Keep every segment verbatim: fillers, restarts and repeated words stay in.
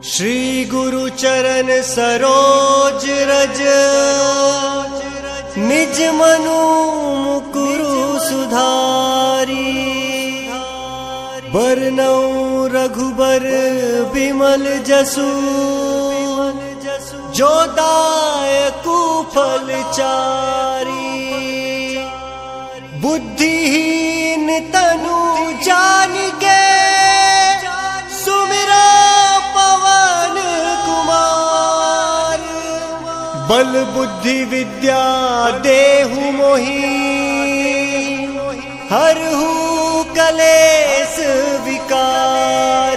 श्री गुरु चरण सरोज रज, निज मनु मुकुरु सुधारी। बरनउँ रघुबर बिमल जसु, जो दायकु फल चारी। बुद्धिहीन तनु जानिके, सुमिरा पवन कुमार। बल बुद्धि विद्या देहु मोहि, हरहु कलेस विकार।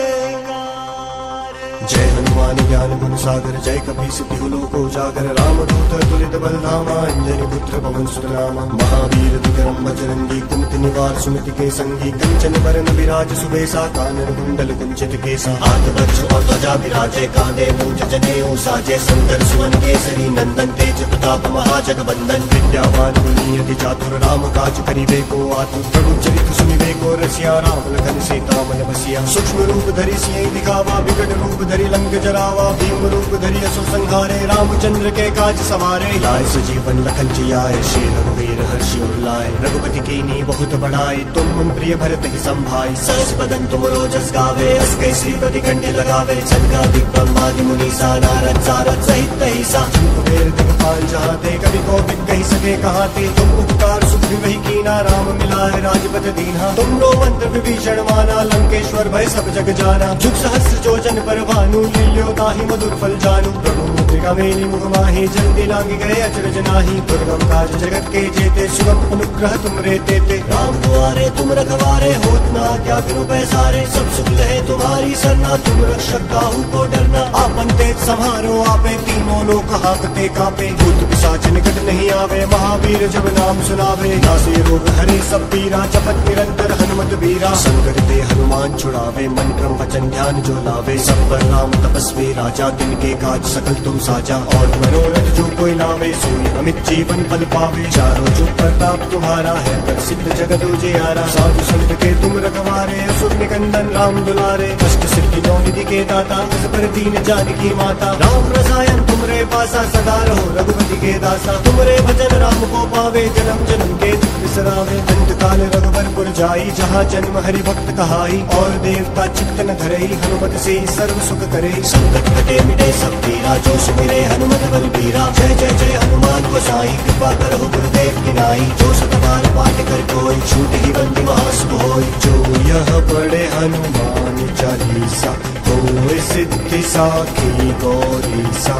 जय हनुमान ज्ञान गुण सागर, जय कपीस तिहु लोक उजागर। रामदूत तुलित बल धामा, अंजनी पुत्र पवन सुत नामा। महावीर विक्रम बजरंगी, कुमति निवार सुमति के संगी। कंचन बरन विराज सुबेसा, कानन कुंडल कुंचित केसा। हाथ वज्र और ध्वजा विराजे, कांधे मूंज जनेऊ साजे। सुंदर सुवन केसरी नंदन, तेज प्रताप महाजगवंदन। विद्यावान गुणी अति चातुर, राम काज करिबे को आतुर। प्रभु चरित्र सुनिबे को रसिया, राम लखन सीता मन बसिया। सूक्ष्म रूप धरि सियहि दिखावा, विकट रूप धरि लंक जरावा। भीम रूप धरि असुर संहारे, रामचंद्र के काज सवारे। लाए सजीवन लखन जियाए, श्री रघुवीर हर्षि उर लाए। रघुपति कीन्ही बहुत बड़ाई, तुम मम प्रिय भरत ही संभाई। सहस बदन तुमरो जस गावे, अस कई श्रीपति कंठ लगावे। सनकादिक ब्रह्मादि मुनीसा, नारद सारद सहित तहिसा। कुबेर दिगपाल जहाते, कवि कोविद कहि सके कहाते। तुम उपकार सुख विवहि कीना, राम मिलाए राजपथ दीन्हा। तुमरो मंत्र विभीषण माना, लंकेश्वर भय सब जग जाना। जुग सहस्र जो जन पर भानु, लील्यो ताहि मधुर फल जानू। प्रभु मुद्रिका मेली मुख माहि, जल्दी लांग गए अचरज नाहि। दुर्गम काज जगत के जेते, सुगम अनुग्रह तुम रे तेते। राम दुआरे तुम रखवारे, होत न आज्ञा बिनु पैसारे। सब सुख लहे तुम्हारी सरना, तुम रक्षक काहू को डरना। आपन तेज सम्हारो आपे, तीनों लोक हांकते कापे। भूत पिशाच निकट नहीं आवे, महावीर जब नाम सुनावे। नासे रोग हरे सब पीरा, जपत निरंतर हनुमत बीरा। संकट ते हनुमान छुड़ावे, मन क्रम वचन ध्यान जो लावे। सब पर राम तपस्वी राजा, तिनके काज सकल तुम साजा। और मनोरथ जो कोई लावे, सोई अमित जीवन फल पावे। चारों जुग प्रताप तुम्हारा है, प्रसिद्ध जगत उजियारा। साधु संत के तुम रखवारे, असुर निकंदन राम दुलारे। कष्ट सिद्धि नौ निधि के दाता, इस पर दीन जानकी माता। राम रसायन तुमरे पासा, सदा रहो रघुपति के दासा। तुमरे भजन राम को पावे, जन्म जन्म के दुख बिसरावे। अंत काल रघुबरपुर जाई, जहाँ जन्म हरि भक्त कहाई। और देवता चित्त न धरई, हनुमत से सर्व सुख करे। संकट कटे मिटे सब पीरा, जो सुमिरे हनुमत बल बीरा। जय जय जय हनुमान गोसाई, कृपा करहु गुरुदेव की नाई। जो सत बार पाठ कर कोई, छूट ही बंदी महासुख होई। जो यह पढ़े हनुमान चालीसा, होय सिद्धि साखी गौरीसा।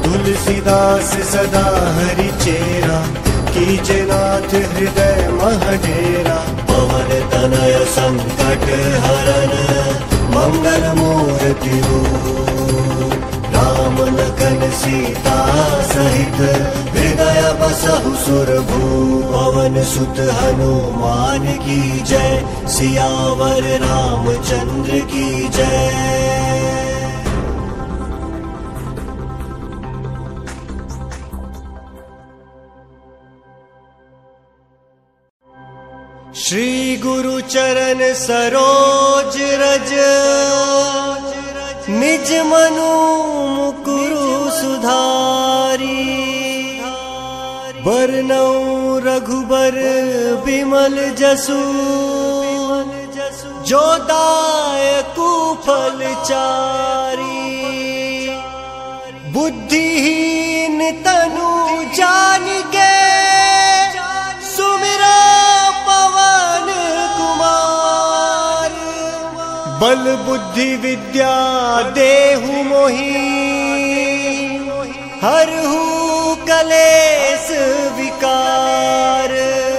तुलसीदास सदा हरि चेरा, कीजे नाथ हृदय मह डेरा। पवन तनय संकट हरन, मंगल मूर्ति रूप। राम लखन सीता सहित, हृदय बसहु सुरभूप। पवन सुत हनुमान की जय, सियावर रामचंद्र की जय। श्री गुरु चरण सरोज रज, निज मनु मुकुरु सुधारी। बरनउँ रघुबर बिमल जसु, जो दायकु फल चारी। बुद्धिहीन तनु जानिके, सुमिरा पवन कुमार। बल बुद्धि विद्या देहु मोहि, हरहु कलेस विकार।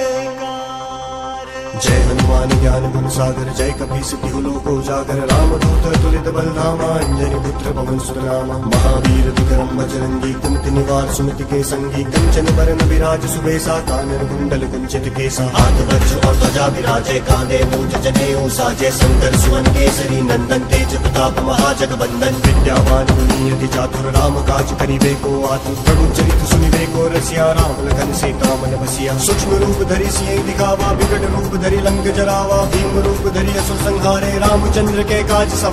जय हनुमान ज्ञान गुण सागर, जय कपीस तिहु लोक उजागर। रामदूत तुलित बल धामा, अंजनी पुत्र पवन सुत नामा। महावीर विक्रम बजरंगी, कुमति निवार सुमति के संगी। कंचन बरन विराज सुबेसा, कानन कुंडल कुंचित केसा। हाथ वज्र और ध्वजा विराजे, कांधे मूंज जनेऊ साजे। सुंदर सुवन केसरी नंदन, तेज प्रताप महाजगवंदन। विद्यावान गुणी अति चातुर, राम काज करिबे को आतुर। प्रभु चरित्र सुनिबे को रसिया, राम लखन सीता मन बसिया। सूक्ष्म रूप धरि सियहि दिखावा, विकट रूप धरि लंक जरावा। भीम रूप धरि असुर संहारे, रामचंद्र के काज सवारे।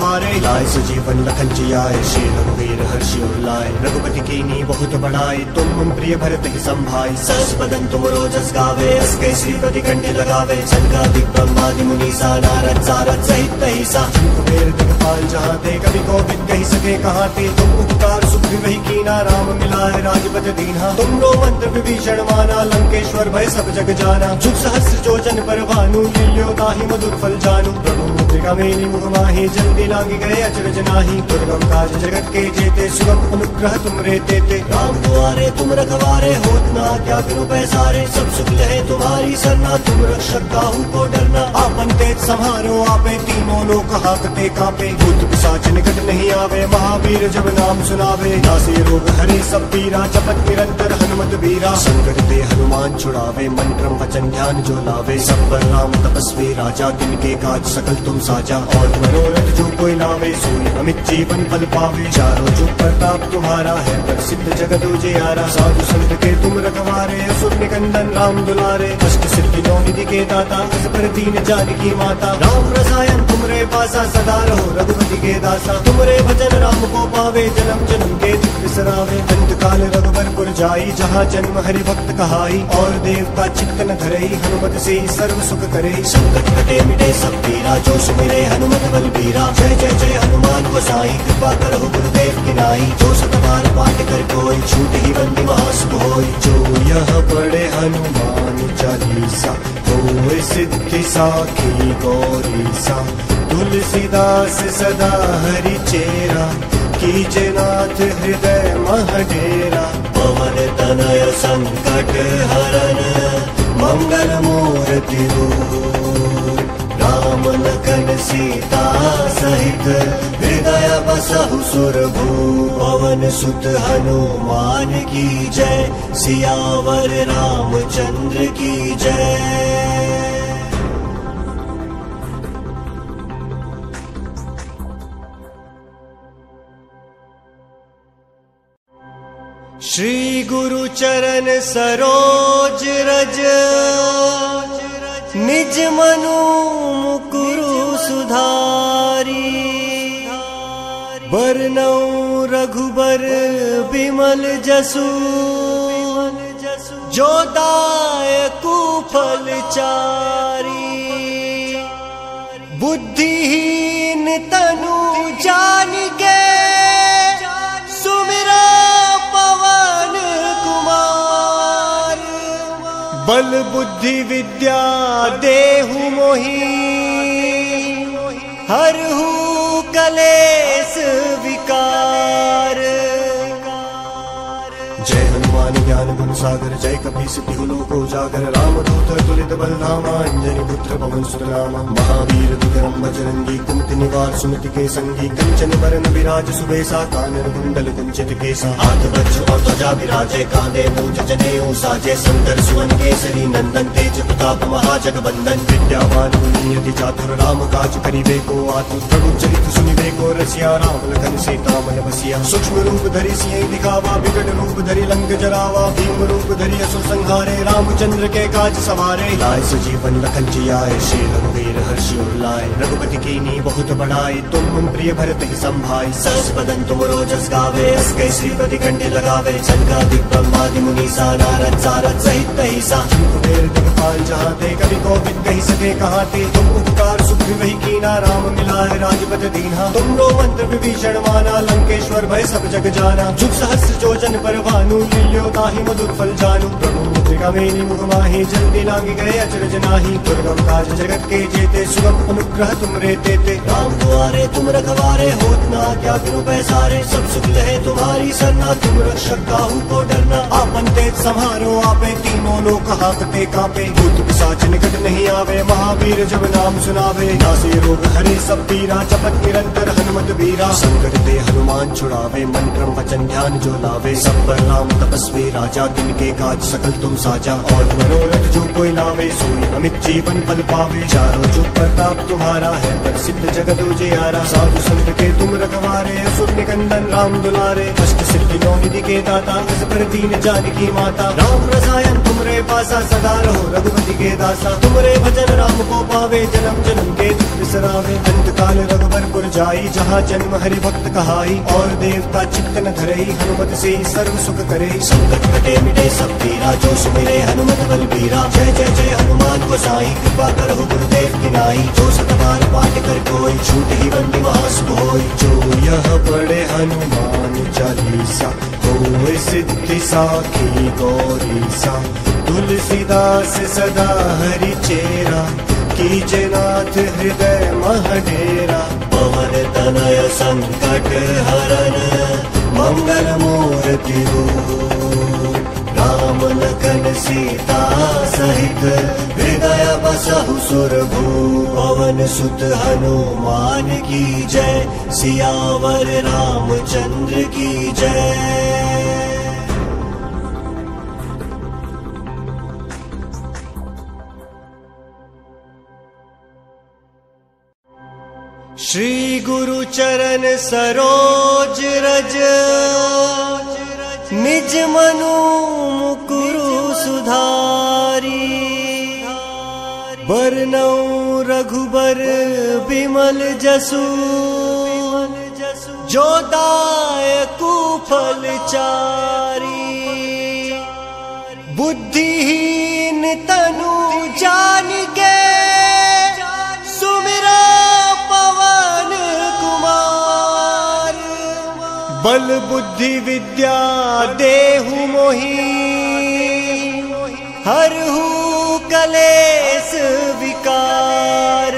लाए सजीवन लखन जियाए, श्री रघुवीर हर्षि उर लाए। रघुपति कीनी बहुत बड़ाई, तुम मम प्रिय भरत ही संभाई। सहस बदन तुम रोजस गावे, अस कई श्रीपति कंठ लगावे। संगादिक ब्रह्मादि मुनीसा, नारद सारद सहित तहिसा। कुबेर दिगपाल जहाँ ते, कवि कोविद कही सके कहाँ ते। तुम उपकार सुख वही कीना, राम मिलाए राजपद दीन्हा। तुम रो मंत्र विभीषण माना, लंकेश्वर भय सब जग जाना। जुग सहस्र जोजन पर भानु, लील्यो ताहि मधुर फल जानू। प्रभु मुद्रिका मेली मुख माही, जल्दी लांगी गए अचरज नाही। दुर्गम काज जगत के जेते, सुगम अनुग्रह तुम रे देते। राम दुआरे तुम रखवारे, होत न आज्ञा बिनु पैसारे। सब सुख लहे तुम्हारी सरना, तुम रक्षक काहू को डरना। आपन तेज सम्हारो आपे, तीनों लोक हाकते कापे। भूत पिशाच निकट नहीं आवे, महावीर जब नाम सुनावे। नासे रोग हरे सब पीरा, जपत निरंतर हनुमत बीरा। संकट ते हनुमान छुड़ावे, मन क्रम वचन ध्यान जो लावे। सब पर राम तपस्वी राजा, तिनके काज सकल तुम साजा। और मनोरथ जो कोई लावे, सोई अमित जीवन फल पावे। चारों जुग प्रताप तुम्हारा है, प्रसिद्ध जगत उजियारा। साधु संत के तुम रखवारे, असुर निकंदन राम दुलारे। अष्ट सिद्धि नौ निधि के दाता, अस पर दीन जानकी माता। राम रसायन तुमरे पासा, सदा रहो रघुपति के दासा। तुमरे भजन राम को पावे, जन्म जन्म के दुख बिसरावे। अंत काल रघुबरपुर जाई, जहाँ जन्म हरि भक्त कहाई। और देवता चित्त न धरई, हनुमत से सर्व सुख करे। संकट कटे मिटे सब पीरा, जो सुमिरे हनुमत बलबीरा। जय जय जय हनुमान गोसाई, कृपा करहु गुरुदेव की नाई। जो सत बार पाठ कर कोई, छूट ही बंदी महासुख होई। जो यह पढ़े हनुमान चालीसा, होए सिद्धि साखी गौरीसा। तुलसीदास सदा हरि चेरा, कीजे नाथ हृदय महडेरा। पवन तनय संकट हरन, मंगल मूर्ति रूप। राम लखन सीता सहित, हृदय बसहु सुरभूप। पवन सुत हनुमान की जय, सियावर रामचंद्र की जय। श्री गुरु चरण सरोज रज, निज मनु मुकुरु सुधारी। बरनउँ रघुबर बिमल जसु, जो दायकु फल चारी। बुद्धिहीन तनु जानिके, सुमिरा पवन कुमार। बल बुद्धि विद्या देहु मोहि, हरहु कलेस विकार। जय हनुमान ज्ञान गुण सागर, जय कपी सिद्धि लोको उजागर। राम दूत तुलित बल धामा, अंजनी पुत्र पवन सुत नामा। महावीर विक्रम बजरंगी, कुमति निवार सुमति के संगी। कंचन बरन विराज सुबेसा, कानन कुंडल कुंचित केसा। हाथ वज्र और ध्वजा विराजे, कांधे मूंज जनेऊ साजे। सुंदर सुवन केसरी नंदन, तेज प्रताप महाजगबंदन। विद्यावान गुणी अति चातुर, राम काज करिबे को आतुर। प्रभु चरित सुनिबे को रसिया, राम लखन सीता मन बसिया। सूक्ष्म रूप धरि सियहि दिखावा, विकट रूप धरि लंक जरावा। भीम रूप धरि असुर संहारे, रामचंद्र के काज सवारे। लाए सजीवन लखन जियाए, श्री रघुवीर हर्षि उर लाए। रघुपति कीनी बहुत बड़ाई, तुम मम प्रिय भरत ही संभाई। सहस बदन तुम रोजस गावे, अस कई श्रीपति कंठ लगावे। संगादिक ब्रह्मादि मुनीसा, नारद सारद सहित तहिसा। कुबेर दिगपाल जहाँ ते, कवि कोविद कही सके कहाँ ते। तुम उपकार सुख वही कीना, राम मिलाए राजपद दीन्हा। तुम रो मंत्र विभीषण माना, लंकेश्वर भय सब जग जाना। जुग सहस्र जोजन पर भानु, लील्यो ताहि मधुर फल जानू। प्रभु मुद्रिका मेली मुख माही, जल्दी लांगी गए अचरज नाही। दुर्गम काज जगत के जेते, सुगम अनुग्रह तुम रे देते। राम दुआरे तुम रखवारे, होत न आज्ञा बिनु पैसारे। सब सुख लहे तुम्हारी सरना, तुम रक्षक काहू को डरना। आपन तेज सम्हारो आपे, तीनों लोक हाकते कापे। भूत पिशाच निकट नहीं आवे, महावीर जब नाम सुनावे। नासे रोग हरे सब पीरा, जपत निरंतर हनुमत बीरा। संकट ते हनुमान छुड़ावे, मन क्रम वचन ध्यान जो लावे। सब पर राम तपस्वी राजा, तिनके काज सकल तुम साजा। और मनोरथ जो कोई लावे, सोई अमित जीवन फल पावे। चारों जुग प्रताप तुम्हारा है, प्रसिद्ध जगत उजियारा। साधु संत के तुम रखवारे, असुर निकंदन राम दुलारे। अष्ट सिद्धि सिद्धि निधि के दाता अस पर दीन जानकी माता। राम रसायन तुमरे पासा सदा रहो रघुपति के दासा। तुमरे भजन राम को पावे जन्म जन्म के दुख बिसरावे। अंत काल रघुबरपुर जाई जहाँ जन्म हरि भक्त कहाई। और देवता चित्त न धरई हनुमत से सर्व सुख करे। संकट कटे मिटे सब पीरा जो सुमिरे हनुमत बल बीरा। जय जय जय हनुमान गोसाई कृपा करहु गुरुदेव की नाई। जो सत बार पाठ कर कोई छूट ही बंदी महासुख होई। जो यह पढ़े हनुमान चालीसा होए सिद्धि साखी गौरीसा। तुलसीदास सदा हरि चेरा कीजे नाथ हृदय महडेरा। पवन तनय संकट हरन मंगल मूर्ति राम लखन सीता सहित हृदय बसहु सुरभू। पवन सुत हनुमान की जय सियावर रामचंद्र की जय। श्री गुरु चरण सरोज रज निज मनु मुकुरु सुधारी। बरनउँ रघुबर बिमल जसु जो दायकु फल चारी। बुद्धिहीन तनु जानिके सुमिरा पवन कुमार। बल बुद्धि विद्या देहु मोहि हरहु कलेश विकार।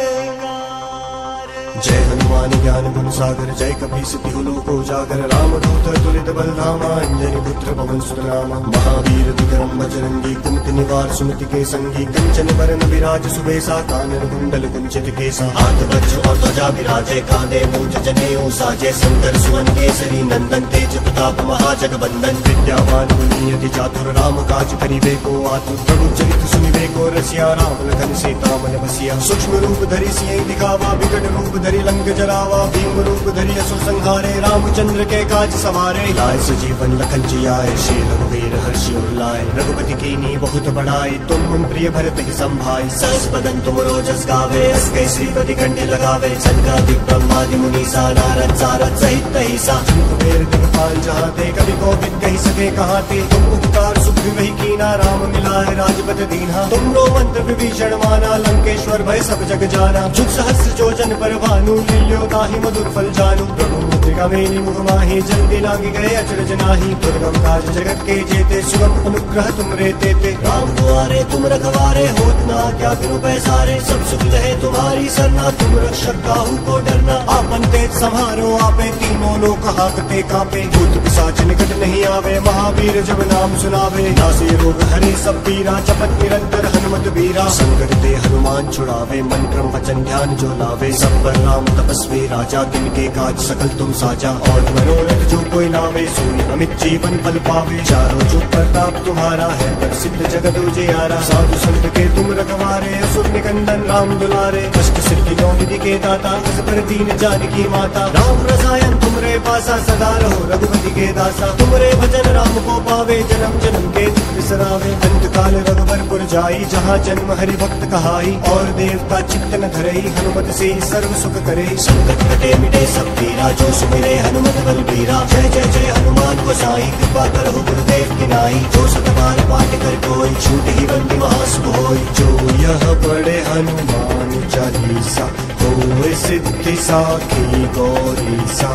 जय हनुमान ज्ञान गुण सागर जय कपी सिद्धि लोको जागर। राम दूत तुलित बल धामा अंजनी पुत्र पवन सुत नामा। महावीर विक्रम बजरंगी कुमति निवार सुमति के संगी। कंचन बरन विराज सुबेसा कानन कुंडल कुंचित केसा। हाथ वज्र और ध्वजा विराजे कांधे मूंज जनेऊ साजे। शंकर सुवन केसरी नंदन तेज प्रताप महाजगवंदन। विद्यावान गुणी अति चातुर राम काज करिबे को आतुर। प्रभु चरित्र सुनिबे को रसिया राम लखन सीता मन बसिया। सूक्ष्म रूप धरि सियहि दिखावा विकट रूप धरि लंक जरावा। भीम रूप धरि असुर संहारे रामचंद्र के काज सवारे। लाए सजीवन लखन जियाए श्री रघुवीर हर्षि उर लाए। रघुपति कीन्ही बहुत बड़ाई तुम मम प्रिय भरत ही संभाई। सहस बदन तुम रोजस गावे अस कई श्रीपति कंठ लगावे। सनकादिक ब्रह्मादि मुनीसा नारद सारद सहित तहिसा। कुबेर दिगपाल जहाँ ते कवि कोविद कहि सके कहाँ ते। तुम उपकार सुख वही कीना राम मिलाए राजपद दीन्हा। तुमरो मंत्र विभीषण माना लंकेश्वर भय सब जग जाना। जुग सहस्र जो जन पर भानु लील्यो ताहि मधुर फल जानू। प्रभु मुद्रिका मेली मुख माहि जल्दी लागी गए अचरज नाही। दुर्गम काज जगत के जेते सुगम अनुग्रह तुम रे तेते। राम दुआरे तुम रखवारे होत न क्या बिनु पैसारे। सब सुख लहे तुम्हारी सरना तुम रक्षक काहू को डरना। आपन तेज सम्हारो आपे तीनों लोक हाकते कापे। भूत पिशाच निकट नहीं आवे महावीर जब नाम सुनावे। नासे रोग हरे सब पीरा जपत निरंतर हनुमत बीरा। संकट ते हनुमान छुड़ावे मन क्रम वचन ध्यान जो लावे। सब पर राम तपस्वी राजा तिनके काज सकल तुम साजा। और मनोरथ जो कोई लावे सोई अमित जीवन फल पावे। चारों जुग प्रताप तुम्हारा है प्रसिद्ध जगत उजियारा। साधु संत के तुम रखवारे असुर निकंदन राम दुलारे। कष्ट सिद्धि निधि के दाता अस पर दीन जानकी माता। राम रसायन तुमरे पासा सदा रहो रघुपति के दासा। तुमरे भजन राम को पावे जन्म जन्म के दुख बिसरावे। अंत काल रघुबरपुर जाई जहाँ जन्म हरि भक्त कहाई। और देवता चित्त न धरई हनुमत से सर्व सुख करे। संकट कटे मिटे सब पीरा जो सुमिरे हनुमत बल बीरा। जय जय जय हनुमान गोसाई कृपा करहु गुरुदेव की नाई। जो सत बार पाठ कर कोई छूट ही बंदी महासुख होई। जो यह पढ़े हनुमान चालीसा होए सिद्धि साखी गौरीसा।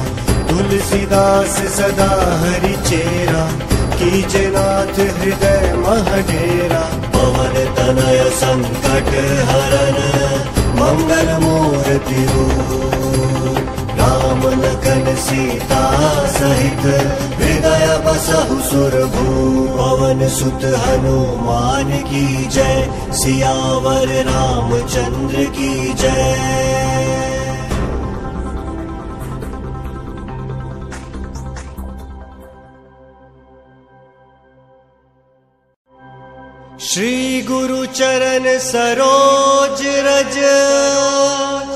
तुलसीदास सदा हरि चेरा कीजे नाथ हृदय महडेरा। पवन तनय संकट हरन मंगल मूर्ति राम लखन सीता सहित हृदय बसहु सुरभू। पवन सुत हनुमान की जय सियावर रामचंद्र की जय। श्री गुरु चरण सरोज रज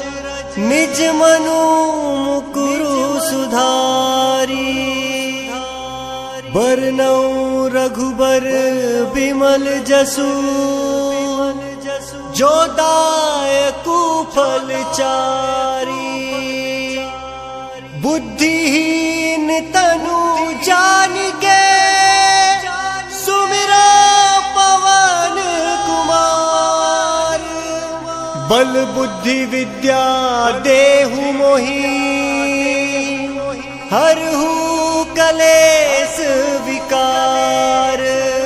निज मनु मुकुरु सुधारी। बरनौ रघुबर बिमल जसु जो दायकु फल चारी। बुद्धिहीन तनु जान के सुमिरा पवन कुमार। बल बुद्धि विद्या देहु मोहि हरहु कलेश विकार।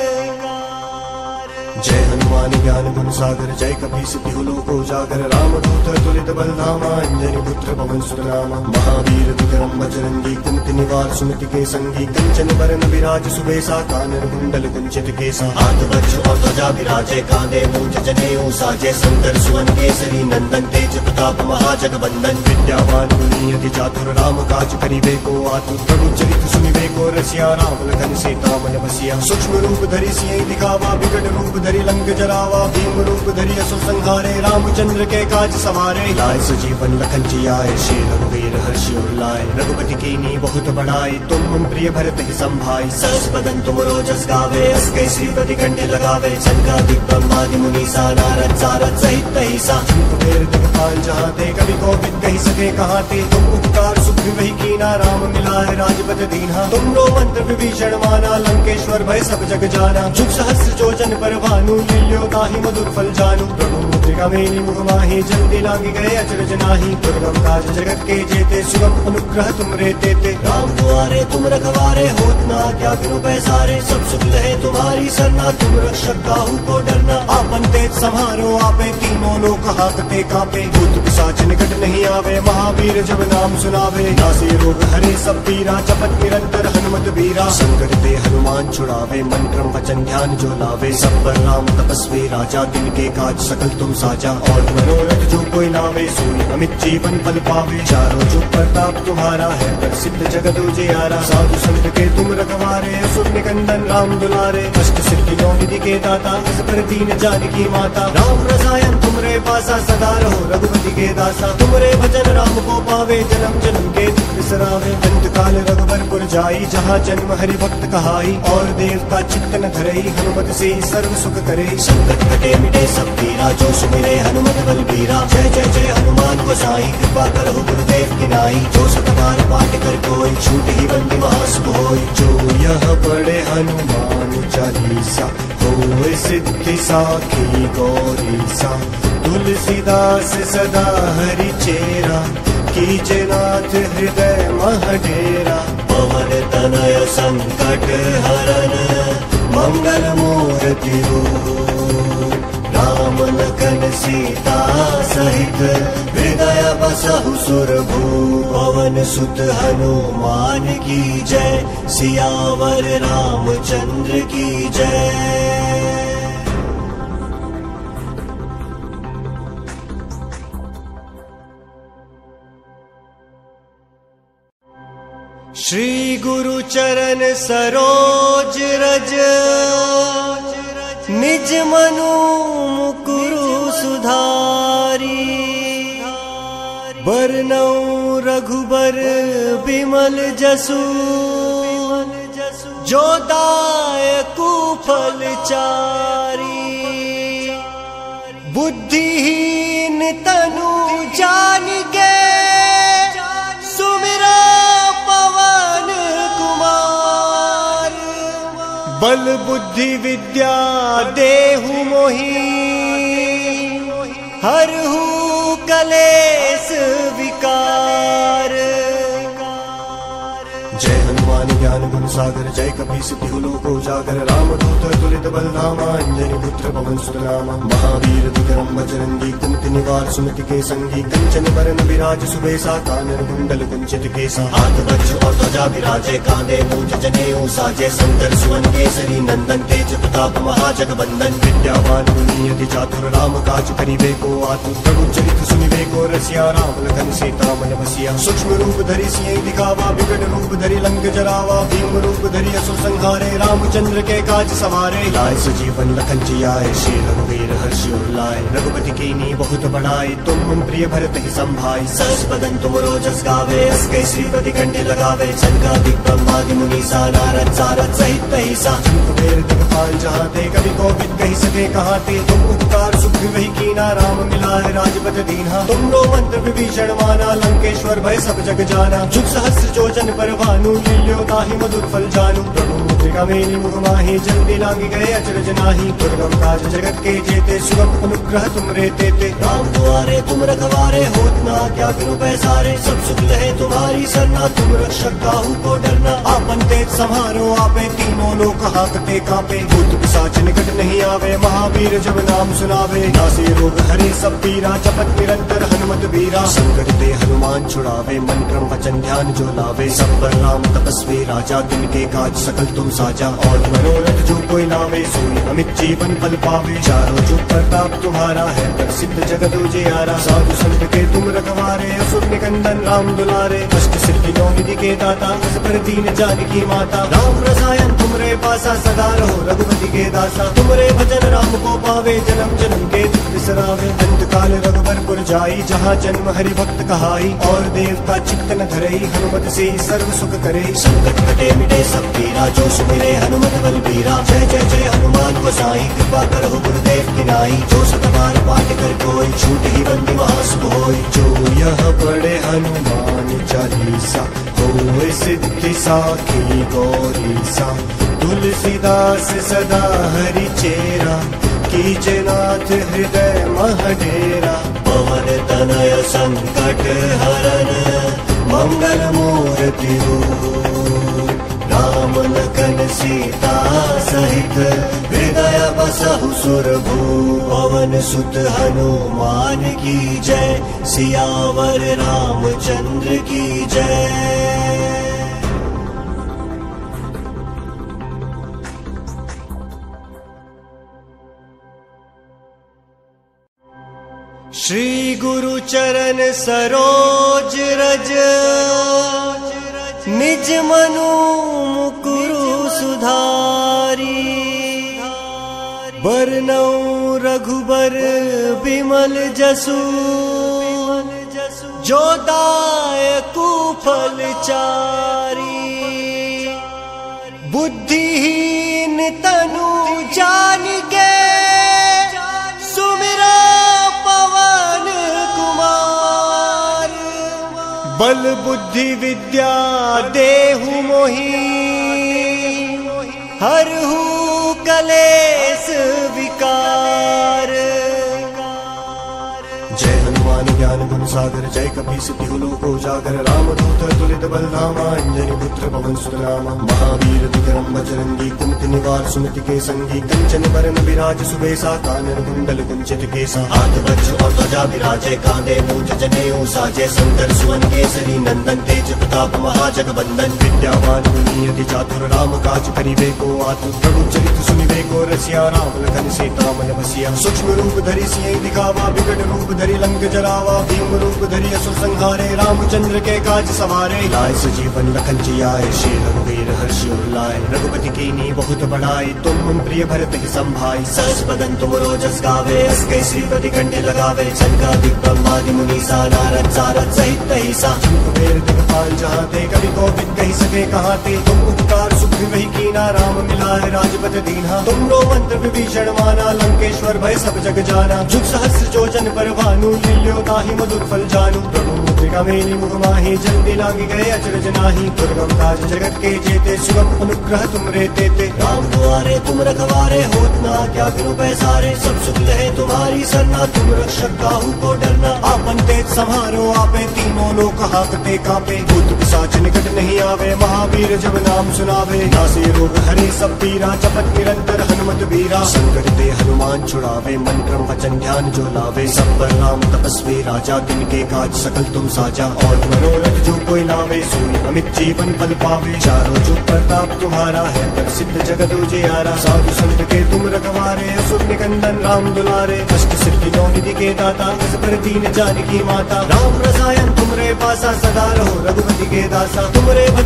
जय हनुमान ज्ञान गुण सागर जय कपी सिद्धि लोको जागर। रामदूत तुलित बलधामा अंजनी पुत्र पवन सुत नामा। महावीर विक्रम बजरंगी कुमति निवार सुमति के संगी। कंचन बरन विराज सुबेसा कानन कुंडल कुंचित केसा। हाथ वज्र और ध्वजा विराजे कांधे मूंज जनेऊ साजे। शंकर सुवन केसरी नंदन तेज प्रताप महाजगवंदन। विद्यावान गुणी अति चातुर राम काज करिबे को आतुर। प्रभु चरित्र सुनिबे को रसिया राम लखन सीता मन बसिया। सूक्ष्म रूप धरि सियहि दिखावा विकट रूप धरि लंक जरावा। भीम रूप धरि असुर संहारे रामचंद्र के काज सवारे। लाए सजीवन लखन जियाए श्री रघुवीर हर्षि उर लाए। रघुपति कीन्ही बहुत बड़ाई तुम मम प्रिय भरत ही संभाई। सहस बदन तुमरो जस गावे अस कैसी प्रति कंठ लगावे। संकादिक ब्रह्मादि मुनीसा नारद सारद सहित तहिसा। कुबेर दिगपाल जहाते कवि कोविद कहि सके कहाते। तुम उपकार सुख वही कीना राम मिलाए राजपद दीन्हा। तुम लो मंत्र विभीषण माना लंकेश्वर भय सब जग जाना। जुग सहस्र जोजन पर भानु लील्यो ताहि मधुर फल जानू। प्रभु मुद्रिका मेरी मुख माहि जल्दी लागी गए अचरज नाही। दुर्गम काज जगत के जेते सुगम अनुग्रह तुम रे तेते। राम दुआरे तुम रखवारे होत न आज्ञा बिनु पैसारे। सब सुख लहे तुम्हारी सरना तुम रक्षक काहू को डरना। आपन तेज सम्हारो आपे तीनों लोक हाकते कापे। भूत पिशाच निकट नहीं आवे महावीर जब नाम सुनावे। नासी रोग हरे सब पीरा जपत निरंतर हनुमत बीरा। संकट ते हनुमान छुड़ावे मन क्रम वचन ध्यान जो लावे। सब पर राम तपस्वी राजा दिन के काज सकल तुम साजा। और मनोरथ जो कोई लावे सोई अमित जीवन फल पावे। चारों जुग प्रताप तुम्हारा है प्रसिद्ध जगत उजियारा। साधु संत के तुम रखवारे असुर निकंदन राम दुलारे। अष्ट सिद्धियों निधि के दाता इस पर दीन जानकी माता। राम रसायन तुमरे पासा सदा रहो रघुपति के दासा। तुमरे भजन राम को पावे जन्म जन्म के दुख बिसरावे। अंत काल रघुबरपुर जाई जहाँ जन्म हरि भक्त कहाई। और देवता चित्त न धरई हनुमत से सर्व सुख करे। संकट कटे मिटे सब पीरा जो सुमिरे हनुमत बलबीरा। जय जय जय हनुमान गोसाई कृपा करहु गुरुदेव की नाई। जो सत बार पाठ कर कोई छूट ही बंदी महासुख होई। जो यह पढ़े हनुमान चालीसा होए सिद्धि साखी गौरीसा। तुलसीदास सदा हरि चेरा कीजे नाथ हृदय महडेरा। पवन तनय संकट हरन मंगल मूर्ति राम लखन सीता सहित हृदय बसहु सुरभूप। पवन सुत हनुमान की जय सियावर रामचंद्र की जय। श्री गुरु चरण सरोज रज निज मनु मुकुरु सुधारी। बरनौ रघुबर बिमल जसु जो दायकु फल चारी। बुद्धिहीन तनु जान के सुमिरा पवन कुमार। बल बुद्धि विद्या देहु मोहि हरहु कलेश विकार। जय हनुमान ज्ञान गुण सागर जय कपी सिद्धि लोको जागर। रामदूत तुलित बलधामा अंजनी पुत्र पवन सुत नामा। महावीर विक्रम बजरंगी कुमति निवार सुमति के संगी। कंचन बरन विराज सुबेसा कानन कुंडल कुंचित केसा। हाथ वज्र और ध्वजा विराजे कांधे मूंज जनेऊ साजे। शंकर सुवन केसरी नंदन तेज प्रताप महाजगवंदन। विद्यावान गुणी अति चातुर राम काज करिबे को आतुर। प्रभु चरित्र सुनिबे को रसिया राम लखन सीता मन बसिया। सूक्ष्म रूप धरि सियहि दिखावा विकट रूप धरि लंक जरावा, भीम रूप धरि असुर संहारे, रामचंद्र के काज सवारे। लाए सजीवन लखन जियाए, श्री रघुवीर हर्षि उर लाए। रघुपति कीन्ही बहुत बड़ाई, तुम प्रिय भरत ही संभाई। सहस बदन तुम रोजस गावे, अस कई श्रीपति कंठे लगावे। संकादिक ब्रह्मादि मुनीसा, नारद सारद सहित तहिसा। कुबेर दिगपाल जहाँ ते, कवि कोविद कही सके कहाँ ते। तुम उपकार सुख वही कीना, राम मिलाए राजपथ दीन्हा। तुमरो मंत्र विभीषण माना, लंकेश्वर भय सब जग जाना। जुग सहस्र जो जन पर भानु, लील्यो ताहि मधुर फल जानू। प्रभु मुद्रिका मेरी मुख माही, जल्दी लागी गए अचरज नाही। दुर्गम काज जगत के जेते, सुगम अनुग्रह तुम रे तेते। राम दुआरे तुम रखवारे, होत न क्या बिनु पैसारे। सब सुख लहे तुम्हारी सरना, तुम रक्षक काहू को डरना। आपन तेज सम्हारो आपे, तीनों लोक हाकते कापे। भूत पिशाच निकट नहीं आवे, महावीर जब नाम सुनावे। नासे रोग हरे सब पीरा, जपत निरंतर हनुमत बीरा। संकट ते हनुमान छुड़ावे, मंत्र वचन ध्यान जो लावे। सब पर राम तपस्वी राजा, तिनके काज सकल तुम साजा। और मनोरथ जो कोई लावे, सोई अमित जीवन फल पावे। चारों जुग प्रताप तुम्हारा है, प्रसिद्ध जगत उजियारा। साधु संत के तुम रखवारे, असुर निकंदन राम दुलारे। अष्ट सिद्धि नौ निधि के दाता, अस पर दीन जानकी माता। राम रसायन तुमरे पासा, सदा रहो रघुपति के दासा। तुमरे भजन राम को पावे, जन्म जन्म के दुख बिसरावे। अंत काल रघुबरपुर जाई, जहाँ जन्म हरि भक्त कहाई। और देवता चित्त न धरई, हनुमत से सर्व सुख करे। संकट कटे मिटे सब पीरा, जो सुमिरे हनुमत बल बीरा। जय जय जय हनुमान गोसाई, कृपा करहु गुरुदेव की नाई। जो सत बार पाठ कर कोई, छूट ही बंदी महासुख होई। जो यह पढ़े हनुमान चालीसा, होए सिद्धि साखी गौरीसा। तुलसीदास सदा हरि चेरा, कीजे नाथ हृदय महडेरा। पवन तनय संकट हरन, मंगल मूर्ति राम लखन सीता सहित। हृदय बसहु सुरभूप, पवन सुत हनुमान की जय। सियावर रामचंद्र की जय। श्री गुरु चरण सरोज रज, निज मनु मुकुरु सुधारी। बरनउँ रघुबर बिमल जसु, जो दायकु फल चारी। बुद्धिहीन तनु जानिके, सुमिरा पवन कुमार। बल बुद्धि विद्या देहु मोहि, हरहु कलेश विकार। जय हनुमान ज्ञान गुण सागर, जय कपीस तिहु लोक उजागर। रामदूत तुलित बल धामा, अंजनी पुत्र पवन सुत नामा। महावीर विक्रम बजरंगी, कुमति निवार सुमति के संगी। कंचन बरन विराज सुबेसा, कानन कुंडल कुंचित केसा। हाथ वज्र और ध्वजा विराजे, कांधे मूंज जनेऊ साजे। शंकर सुवन केसरी नंदन, तेज प्रताप महाजगबंदन। विद्यावान गुणी अति चातुर, राम काज करिबे को आतुर। प्रभु चरित सुनिबे को रसिया, राम लखन सीता मन बसिया। सूक्ष्म रूप धरि सियहि दिखावा, विकट रूप धरि लंक जरावा। भीम रूप धरि असुर संहारे, रामचंद्र के काज सवारे। लाए सजीवन लखन जियाए, श्री रघुवीर हर्षि उर लाए। रघुपति कीन्ही बहुत बड़ाई, तुम प्रिय भरत ही संभाई। सहस बदन तुम रोजस गावे, अस कई श्रीपति कंठे लगावे। संकादिक ब्रह्मादि मुनीसा, नारद सारद सहित तहिसा। कुबेर दिगपाल जहाँ ते, कवि कोविद कही सके कहाँ ते। तुम उपकार सुख वही कीना, राम मिलाए राजपथ दीन्हा। तुमरो मंत्र विभीषण माना, लंकेश्वर भय सब जग जाना। जुग सहस्र जो जन पर भानु, लील्यो ताहि मधुर फल जानू। प्रभु मुद्रिका मेरी मुख माही, जल्दी लागी गए अचरज नाही। दुर्गम काज जगत के जेते, सुगम अनुग्रह तुम रे तेते। राम दुआरे तुम रखवारे, होत न क्या बिनु पैसारे। सब सुख लहे तुम्हारी सरना, तुम रक्षक काहू को डरना। आपन तेज सम्हारो आपे, तीनों लोक हाकते कापे। भूत पिशाच निकट नहीं आवे, महावीर जब नाम सुनावे। नासे रोग हरे सब पीरा, जपत निरंतर हनुमत बीरा। संकट ते हनुमान छुड़ावे, मंत्र वचन ध्यान जो लावे। सब पर राम तपस्वी राजा, तिनके काज सकल तुम साजा। और मनोरथ जो कोई लावे, सोई अमित जीवन फल पावे। चारों जुग प्रताप तुम्हारा है, प्रसिद्ध जगत उजियारा। साधु संत के तुम रखवारे, असुर निकंदन राम दुलारे। अष्ट सिद्धि नौ निधि के दाता, अस पर दीन जानकी माता। राम रसायन तुमरे पासा, सदा रहो रघुपति के दासा। तुमरे भजन राम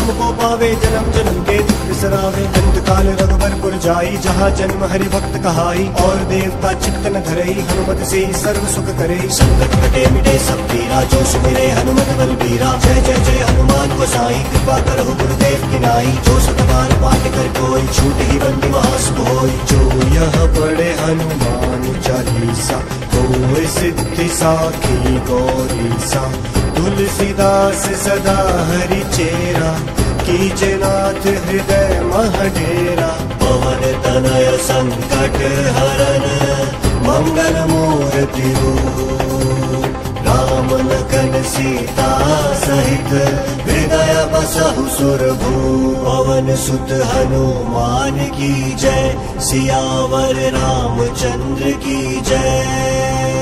राम को पावे जन्म जन्म के दुख बिसरावे। अंत काल रघुबरपुर जाई जहाँ जन्म हरि भक्त कहाई। और देवता चित्त न धरई हनुमत से सर्व सुख करे। संकट कटे मिटे सब पीरा जो सुमिरे हनुमत बलबीरा। जय जय जय हनुमान गोसाई कृपा करहु गुरुदेव की नाई। जो सत बार पाठ कर कोई छूट ही बंदी महासुख होई। जो यह पढ़े हनुमान चालीसा होए सिद्धि साखी गौरीसा। तुलसीदास सदा हरि चेरा कीजे नाथ हृदय महडेरा। पवन तनय संकट हरन मंगल मूर्ति राम लखन सीता सहित हृदय बसहु सुरभू। पवन सुत हनुमान की जय सियावर रामचंद्र की जय।